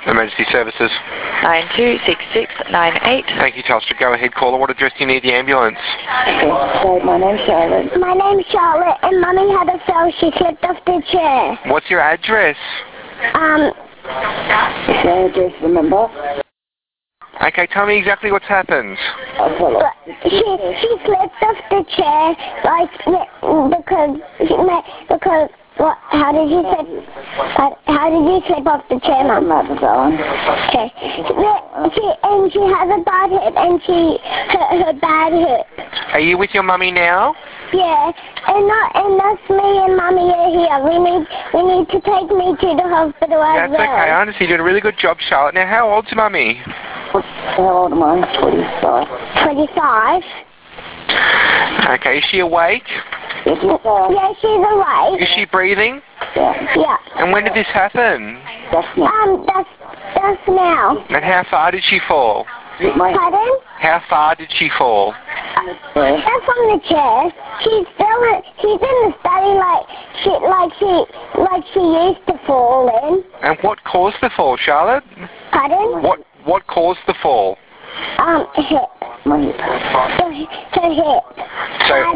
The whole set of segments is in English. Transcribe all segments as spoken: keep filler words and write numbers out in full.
Emergency services. nine two six six nine eight. Thank you, Telstra. Go ahead, caller. What address do you need the ambulance? Okay, my name's Charlotte. My name's Charlotte, and Mummy had a fell. She slipped off the chair. What's your address? Um, Okay, address, remember? Okay, tell me exactly what's happened. I'll tell her. she she slipped off the chair, like because she because what? How did you slip? How, how did you slip off the chair, Mum? I'm not going. Okay. She and she has a bad hip, and she her, her bad hip. Are you with your mummy now? Yeah, and not and that's me and Mummy are here. We need we need to take me to the hospital as That's well. okay. I understand. You're doing a really good job, Charlotte. Now, how old's your mummy? How old am I? twenty-five. Twenty-five. Okay, is she awake? Yes, yes, uh, Yeah, she's awake. Is she breathing? yeah. Yeah. And when did this happen? That's me. Um, that's that's now. And how far did she fall? Hit my Pardon? How far did she fall? head. That's from the chair. She's still in, she's in the study like she like she like she used to fall in. And what caused the fall, Charlotte? Pardon? What what caused the fall? Um, hip. My hip. Her, her hip. So, Bad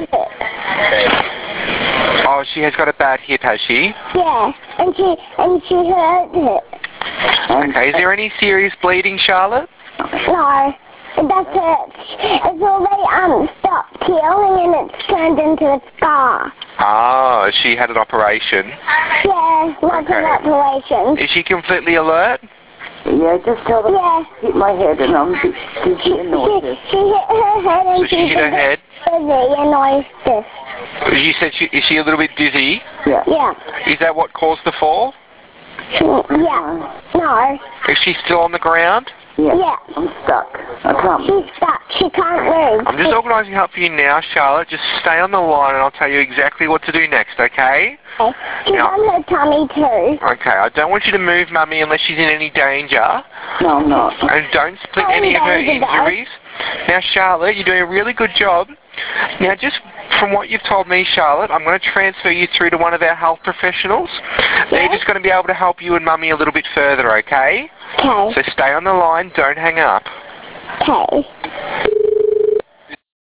hip. oh, she has got a bad hip, has she? Yeah, and she and she hurt it. Okay, is there any serious bleeding, Charlotte? No, that's it. It's already um stopped healing and it's turned into a scar. Oh, she had an operation. Yeah, lots Okay. of operations. Is she completely alert? Yeah, just tell them Yeah. hit my head and I'm dizzy and She, nauseous. she hit her head and So she hit her head? dizzy and nauseous. You said she, is she a little bit dizzy? Yeah. Yeah. Is that what caused the fall? Yeah. No. Is she still on the ground? Yeah. Yeah. I'm stuck. I can't. She's stuck. She can't move. I'm just organising help for you now, Charlotte. Just stay on the line and I'll tell you exactly what to do next, okay? Okay. She's Yeah. on her tummy too. Okay, I don't want you to move Mummy unless she's in any danger. No, I'm not. And don't split Oh, any of her danger, though. injuries. Now, Charlotte, you're doing a really good job. Now, just from what you've told me, Charlotte, I'm going to transfer you through to one of our health professionals. They're just going to be able to help you and Mummy a little bit further, okay? Okay. So stay on the line, don't hang up. Okay.